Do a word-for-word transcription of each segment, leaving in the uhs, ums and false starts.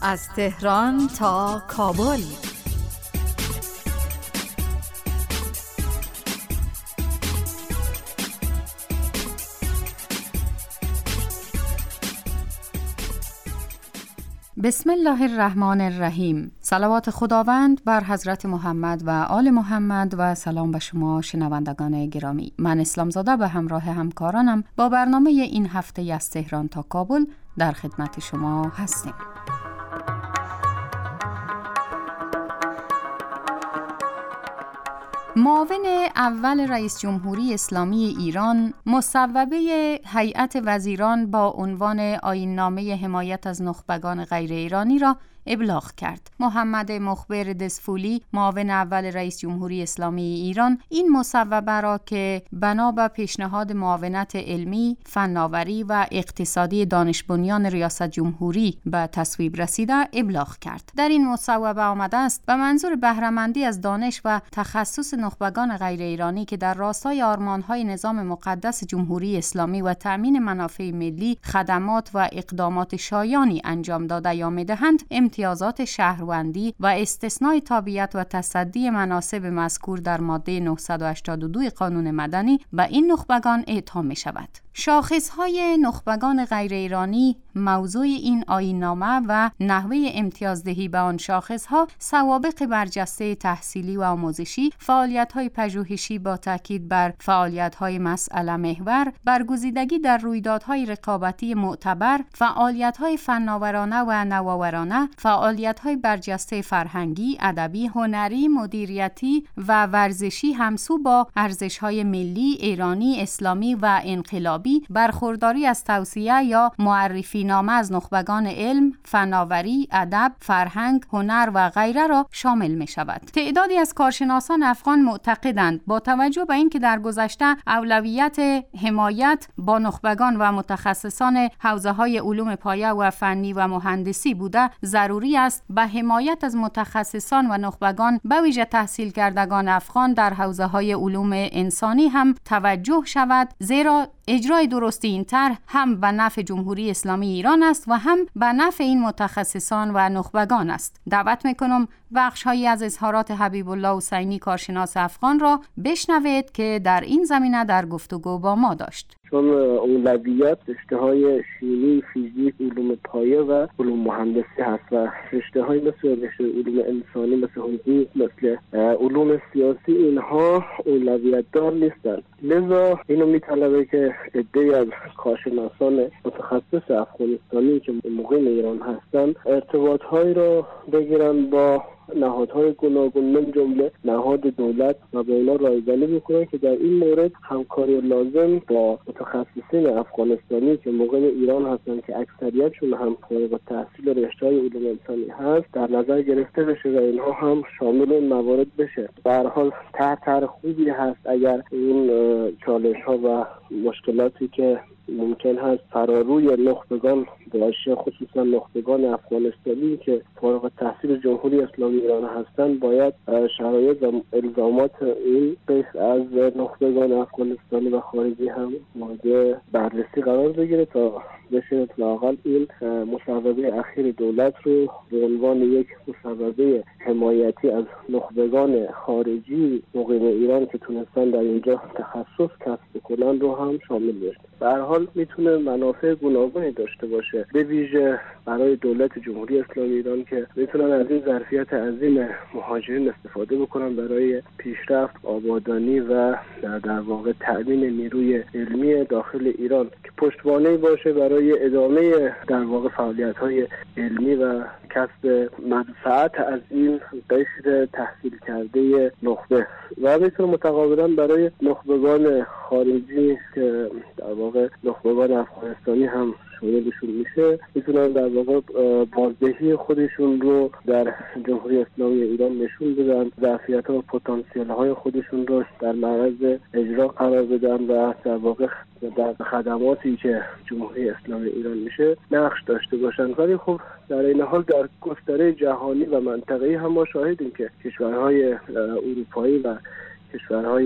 از تهران تا کابل. بسم الله الرحمن الرحیم. صلوات خداوند بر حضرت محمد و آل محمد و سلام به شما شنوندگان گرامی. من اسلام زاده به همراه همکارانم با برنامه این هفته از تهران تا کابل در خدمت شما هستیم. معاون اول رئیس جمهوری اسلامی ایران مصوبه هیئت وزیران با عنوان آیین‌نامه حمایت از نخبگان غیر ایرانی را ابلاغ کرد. محمد مخبر دسفولی، معاون اول رئیس جمهوری اسلامی ایران، این مصوبه را که بنا به پیشنهاد معاونت علمی، فناوری و اقتصادی دانش بنیان ریاست جمهوری به تصویب رسیده ابلاغ کرد. در این مصوبه آمده است به منظور بهره‌مندی از دانش و تخصص نخبگان غیر ایرانی که در راستای آرمان‌های نظام مقدس جمهوری اسلامی و تأمین منافع ملی خدمات و اقدامات شایانی انجام داده یا می‌دهند، امتیازات شهروندی و استثنای تابعیت و تصدی مناصب مذکور در ماده نهصد و هشتاد و دو قانون مدنی به این نخبگان اعطا می شود. شاخصهای نخبگان غیر ایرانی موضوع این آیین‌نامه و نحوه امتیازدهی به آن شاخصها سوابق برجسته تحصیلی و آموزشی، فعالیت‌های پژوهشی با تاکید بر فعالیت‌های مسئله محور، برگزیدگی در رویدادهای رقابتی معتبر، فعالیت‌های فناورانه و نوآورانه، فعالیت‌های برجسته فرهنگی، ادبی، هنری، مدیریتی و ورزشی همسو با ارزش‌های ملی، ایرانی، اسلامی و انقلابی، برخورداری از توصیه یا معرفی نامه از نخبگان علم، فناوری، ادب، فرهنگ، هنر و غیره را شامل می شود. تعدادی از کارشناسان افغان معتقدند با توجه به اینکه در گذشته اولویت حمایت با نخبگان و متخصصان حوزه‌های علوم پایه و فنی و مهندسی بوده، ضروری است به حمایت از متخصصان و نخبگان به ویژه تحصیل کردگان افغان در حوزه‌های علوم انسانی هم توجه شود، زیرا اجرای درست این طرح هم به نفع جمهوری اسلامی ایران است و هم به نفع این متخصصان و نخبگان است. دعوت میکنم بخش‌هایی از اظهارات حبیب الله حسینی کارشناس افغان را بشنوید که در این زمینه در گفتگو با ما داشت. چون اولویت رشته‌های شیمی، فیزیک، علوم پایه و علوم مهندسی هست و رشته‌های مثل رشته علوم انسانی، مثل حقوق، مثل علوم سیاسی، اینها اولویت دار نیستند. لذا اینو میطلبه که عده‌ای از کارشناسان متخصص افغانستانی که مقیم ایران هستند ارتباط‌هایی را بگیرن با نهادهای گوناگون من جمله نهاد دولت و با اینا رایزنی بکنن که در این مورد همکاری لازم با متخصصین افغانستانی که مقیم ایران هستن که اکثریتشون هم فارغ التحصیل رشته‌های علوم انسانی هست در نظر گرفته بشه و اینها هم شامل این موارد بشه. به هر حال طرح خوبی هست اگر این چالش‌ها و مشکلاتی که ممکن هست فراروی نخبگان باشه، خصوصا نخبگان افغانستانی که فارغ التحصیل جمهوری اسلامی ایران هستند، باید شرایط و الزامات این قسم از نخبگان افغانستانی و خارجی هم مورد بررسی قرار بگیره تا بشه لااقل این مصوبه اخیر دولت رو به عنوان یک مصوبه حمایتی از نخبگان خارجی مقیم ایران که تونستن در اینجا تخصص کسب کنن رو هم شامل بشه. به هر حال میتونه منافع گوناگونی داشته باشه، به ویژه برای دولت جمهوری اسلامی ایران که میتونن از این ظرفیت عظیم مهاجرین استفاده بکنن برای پیشرفت، آبادانی و در واقع تأمین نیروی علمی داخل ایران که پشتوانه‌ای باشه برای ادامه در واقع فعالیت‌های علمی و کسب منفعت از این قشر تحصیل کرده نخبه و میتونه متقابلا برای نخبگان خارجی که در واقع نخبگان افغانستانی هم شاملشون میشه، میتونن در واقع بازدهی خودشون رو در جمهوری اسلامی ایران نشون بدن، ظرفیت‌ها و پتانسیل‌های خودشون رو در معرض اجرا قرار بدن و در واقع در خدماتی که جمهوری اسلامی ایران میشه نقش داشته باشن. ولی خب در این حال در گستره جهانی و منطقه‌ای هم ما شاهدیم که کشورهای اروپایی و کشورهای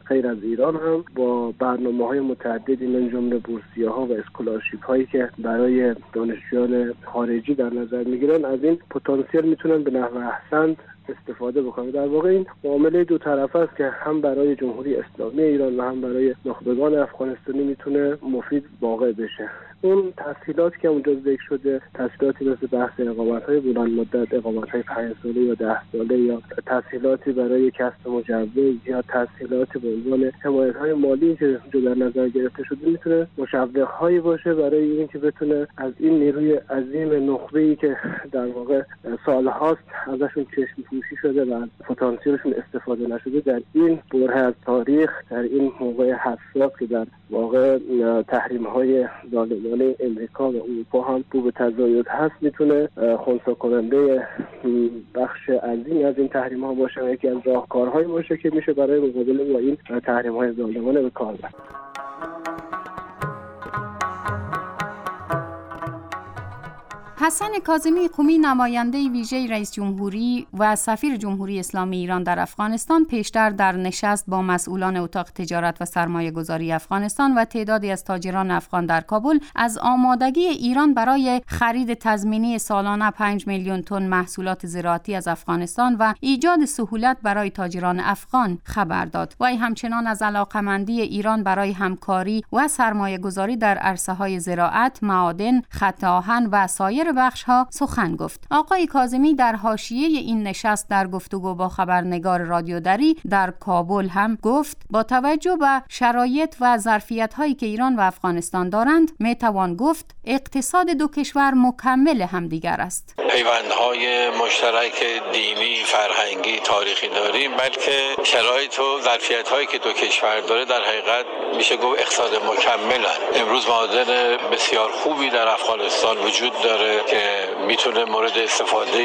خیر از ایران هم با برنامه‌های متعددی من جمله بورسیه‌ها و اسکولارشیپ‌هایی که برای دانشجویان خارجی در نظر می‌گیرن، از این پتانسیل میتونن به نحو احسن استفاده بکنه. در واقع این معامله دو طرفه است که هم برای جمهوری اسلامی ایران و هم برای نخبگان افغانستانی میتونه مفید واقع بشه. اون تسهیلاتی که اونجا ذکر شده، تسهیلاتی مثل بحث اقامت‌های بلند مدت، اقامت‌های پنج ساله یا ده ساله، یا تسهیلاتی برای کسب مجوز، یا تسهیلاتی به عنوان حمایت‌های مالی که اونجا در نظر گرفته شده، میتونه مشوق‌هایی باشه برای اینکه بتونه از این نیروی عظیم نخبه‌ای که در واقع سال‌هاست ازشون چشم پوشی شده و از پتانسیلشون استفاده نشده، در این برهه از تاریخ، در این موقع حساس که در واقع تحریم‌های ظالمانه امریکا و اروپا هم رو به تزاید هست، میتونه خنثی کننده بخش عظیمی از این تحریم‌ها باشه و یکی از راهکارهایی باشه که میشه برای مقابله با این تحریم‌های ظالمانه به کار برد. حسن کاظمی قمی، نماینده ویژه رئیس جمهوری و سفیر جمهوری اسلامی ایران در افغانستان، پیشتر در نشست با مسئولان اتاق تجارت و سرمایه گذاری افغانستان و تعدادی از تاجران افغان در کابل از آمادگی ایران برای خرید تضمینی سالانه پنج میلیون تن محصولات زراعتی از افغانستان و ایجاد سهولت برای تاجران افغان خبر داد. وی همچنان از علاقمندی ایران برای همکاری و سرمایه گذاری در عرصه‌های زراعت، معادن، خط آهن و سایر بخش‌ها سخن گفت. آقای کاظمی در حاشیه این نشست در گفتگو با خبرنگار رادیو دری در کابل هم گفت با توجه به شرایط و ظرفیت‌هایی که ایران و افغانستان دارند، میتوان گفت اقتصاد دو کشور مکمل همدیگر است. پیوندهای مشترک دینی، فرهنگی، تاریخی داریم، بلکه شرایط و ظرفیت‌هایی که دو کشور داره در حقیقت میشه گفت اقتصاد مکملن. امروز معادن بسیار خوبی در افغانستان وجود داره که میتونه مورد استفاده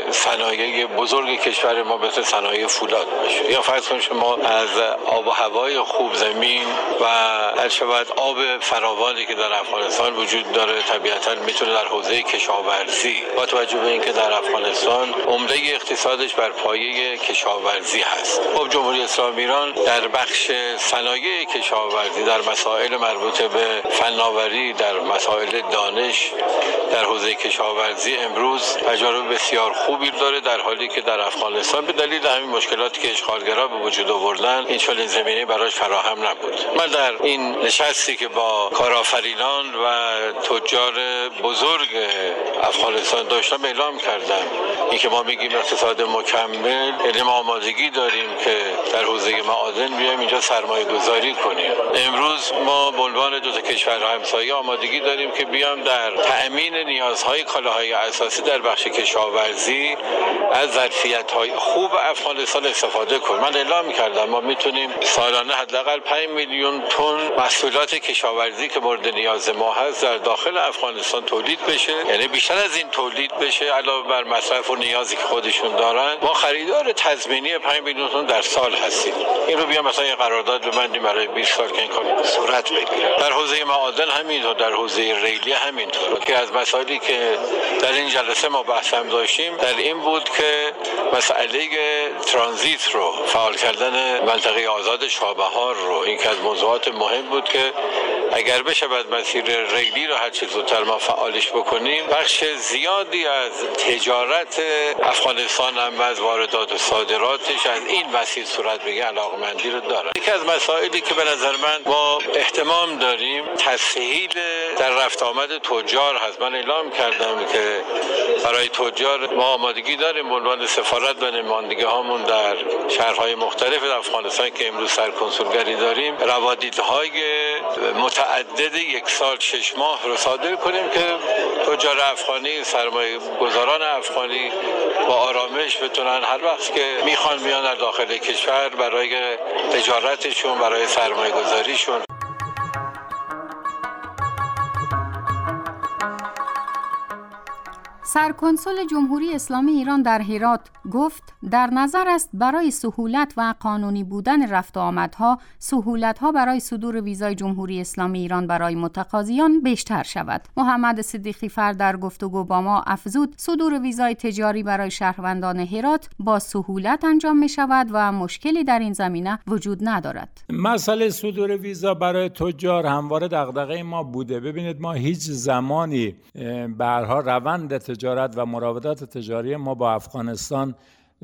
صنایع بزرگ کشور ما مثل صنایع فولاد باشه. یا فرض کنید شما از آب و هوای خوب، زمین و هر شود آب فراوانی که در افغانستان وجود داره، طبیعتاً میتونه در حوزه کشاورزی، با توجه به اینکه در افغانستان عمده اقتصادش بر پایه کشاورزی هست. خب جمهوری اسلامی ایران در بخش صنایع کشاورزی، در مسائل مربوط به فناوری، در مسائل دانش در حوزه کشاورزی امروز تجارب بسیار خوبی داره، در حالی که در افغانستان به دلیل همین مشکلاتی که اشغالگرا به وجود آوردن این چنین زمینه براش فراهم نبود. من در این نشستی که با کارآفرینان و تجار بزرگ افغانستان داشتم اعلام کردم اینکه ما میگیم اقتصاد مکمل، یعنی ما آمادگی داریم که در حوزه معادن بیایم اینجا سرمایه گذاری کنیم. امروز ما به عنوان دو تا کشور همسایه آمادگی داریم که بیام در تأمین نیازهای کالاهای اساسی در بخش کشاورزی از ظرفیت‌های خوب افغانستان استفاده کنیم. من اعلام کردم ما میتونیم سالانه حداقل پنج میلیون تن محصولات کشاورزی که مورد نیاز ما هست در داخل افغانستان تولید بشه، یعنی بیشتر از این تولید بشه علاوه بر مصرف و نیازی که خودشون دارن. ما خریدار تضمینی پنج میلیون تن در سال هستیم. این رو بیا مثلا یه قرارداد ببندیم برای بیست سال که این کار صورت بگیره. در حوزه معادن همینطور، در حوزه ریلی همینطور. که از مسائلی که در این جلسه ما بحث هم داشتیم در این بود که مسئله ترانزیت رو، فعال کردن منطقه آزاد شاهبهار رو، این که از موضوعات مهم بود که اگر بشه بعد مسیر ریلی رو هر چه زودتر ما فعالش بکنیم، بخش زیادی از تجارت افغانستان هم و از واردات و صادراتش از این مسیر صورت بگیره علاقمندی رو داره. یکی از مسائلی که به نظر من ما اهتمام داریم تسهیل در رفت آمد تجار هست. من اعلام کردم که برای تجار ما آمادگی داریم به عنوان سفارت و نمایندگی هامون در شهرهای مختلف افغانستان که امروز سرکنسولگری داریم، روادیدهای متعدد یک سال شش ماه رو صادر کنیم که تجار افغانی، سرمایه گذاران افغانی با آرامش بتونن هر وقت که میخوان میان در داخل کشور برای تجارتشون، برای سرمایه گذاریشون. سرکنسول جمهوری اسلامی ایران در هرات گفت در نظر است برای سهولت و قانونی بودن رفت و آمدها، سهولت‌ها برای صدور ویزای جمهوری اسلامی ایران برای متقاضیان بیشتر شود. محمد صدیقی فر در گفتگو با ما افزود صدور ویزای تجاری برای شهروندان هرات با سهولت انجام می شود و مشکلی در این زمینه وجود ندارد. مسئله صدور ویزا برای تجار همواره دغدغه ما بوده. ببینید ما هیچ زمانی به هر حال روند تجارت و مراودات تجاری ما با افغانستان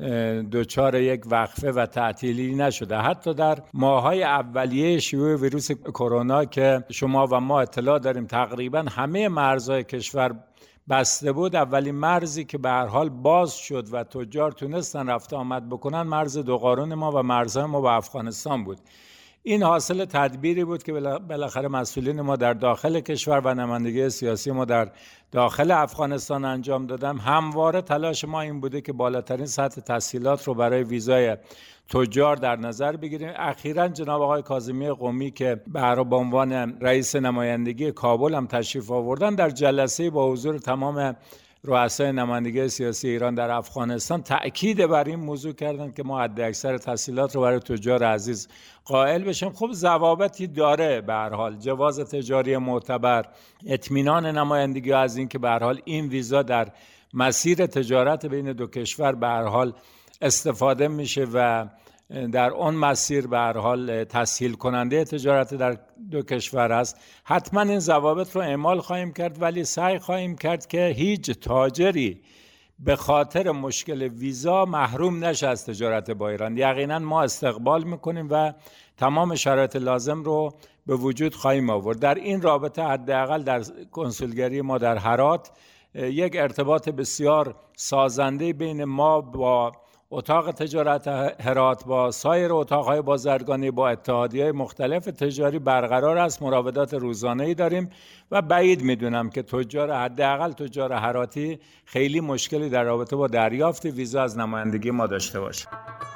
دوچار یک وقفه و تعطیلی نشده. حتی در ماهای اولیه شیوع ویروس کرونا که شما و ما اطلاع داریم تقریبا همه مرزهای کشور بسته بود، اولین مرزی که به هر حال باز شد و تجار تونستن رفت آمد بکنن مرز دوقارون ما و مرزهای ما با افغانستان بود. این حاصل تدبیری بود که بالاخره مسئولین ما در داخل کشور و نمایندگی سیاسی ما در داخل افغانستان انجام دادن. همواره تلاش ما این بوده که بالاترین سطح تسهیلات رو برای ویزای تجار در نظر بگیریم. اخیراً جناب آقای کاظمی قمی که به عنوان رئیس نمایندگی کابل هم تشریف آوردن، در جلسه با حضور تمام رؤسای نمایندگی سیاسی ایران در افغانستان تأکید بر این موضوع کردند که ما حداکثر تسهیلات رو برای تجار عزیز قائل بشیم. خب ضوابطی داره به هر حال، جواز تجاری معتبر، اطمینان نمایندگی از این که به هر حال این ویزا در مسیر تجارت بین دو کشور به هر حال استفاده میشه و در اون مسیر به هر حال تسهیل کننده تجارت در دو کشور است. حتما این ضوابط رو اعمال خواهیم کرد، ولی سعی خواهیم کرد که هیچ تاجری به خاطر مشکل ویزا محروم نشه از تجارت با ایران. یقینا ما استقبال میکنیم و تمام شرایط لازم رو به وجود خواهیم آورد. در این رابطه حداقل در کنسولگری ما در هرات یک ارتباط بسیار سازنده بین ما با اتاق تجارت هرات با سایر اتاقهای بازرگانی با اتحادیه‌های مختلف تجاری برقرار است. مراودات روزانه‌ای داریم و بعید میدونم که تجار حداقل تجار هراتی خیلی مشکلی در رابطه با دریافت ویزا از نمایندگی ما داشته باشه.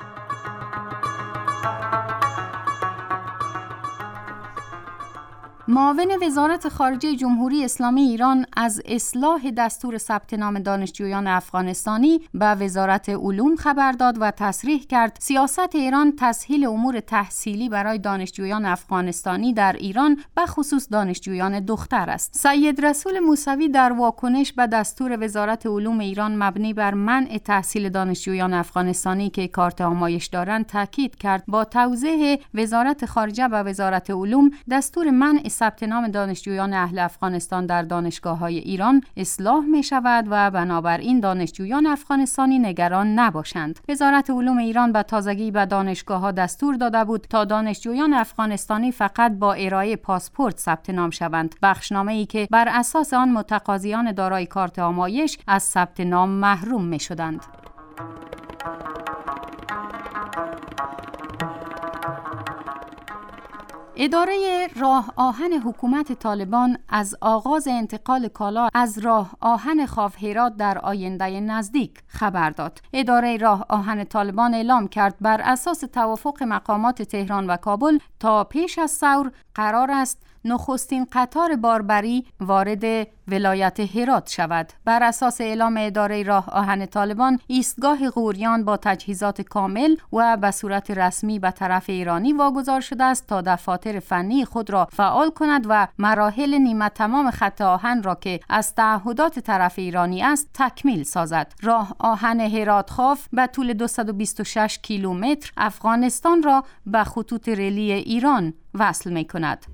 معاون وزارت خارجه جمهوری اسلامی ایران از اصلاح دستور ثبت نام دانشجویان افغانستانی به وزارت علوم خبر داد و تصریح کرد سیاست ایران تسهیل امور تحصیلی برای دانشجویان افغانستانی در ایران به خصوص دانشجویان دختر است. سید رسول موسوی در واکنش به دستور وزارت علوم ایران مبنی بر منع تحصیل دانشجویان افغانستانی که کارت آمایش دارند تاکید کرد با توضیح وزارت خارجه و وزارت علوم دستور منع ثبت نام دانشجویان اهل افغانستان در دانشگاه‌های ایران اصلاح می شود و بنابراین دانشجویان افغانستانی نگران نباشند. وزارت علوم ایران به تازگی به دانشگاه‌ها دستور داده بود تا دانشجویان افغانستانی فقط با ارائه پاسپورت ثبت نام شوند، بخشنامه‌ای که بر اساس آن متقاضیان دارای کارت آمایش از ثبت نام محروم می شدند. اداره راه آهن حکومت طالبان از آغاز انتقال کالا از راه آهن خاف هرات در آینده نزدیک خبر داد. اداره راه آهن طالبان اعلام کرد بر اساس توافق مقامات تهران و کابل تا پیش از ثور قرار است نخستین قطار باربری وارد ولایت هرات شود. بر اساس اعلام اداره راه آهن طالبان، ایستگاه غوریان با تجهیزات کامل و به صورت رسمی به طرف ایرانی واگذار شده است تا دفاتر فنی خود را فعال کند و مراحل نیمه تمام خط آهن را که از تعهدات طرف ایرانی است تکمیل سازد. راه آهن هرات خاف به طول دویست و بیست و شش کیلومتر افغانستان را به خطوط ریلی ایران وصل می کند.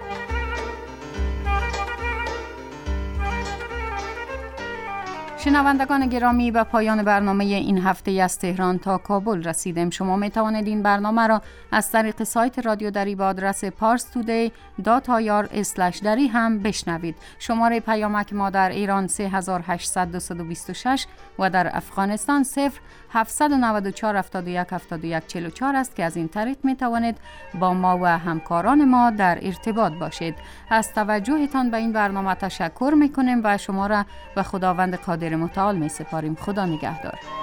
شنوندگان گرامی، به پایان برنامه این هفته از تهران تا کابل رسیدیم. شما می توانید این برنامه را از طریق سایت رادیو دری با آدرس پارس تودی دات آی آر اسلش دری هم بشنوید. شماره پیامک ما در ایران سه هزار و هشتصد دویست و بیست و شش و در افغانستان صفر هفتصد و نود و چهار هفتاد و یک هفتاد و یک چهل و چهار است که از این طریق می توانید با ما و همکاران ما در ارتباط باشید. از توجهتان به این برنامه تشکر می کنیم و شما را به خداوند قادر متعال می سپاریم. خدا نگهدار.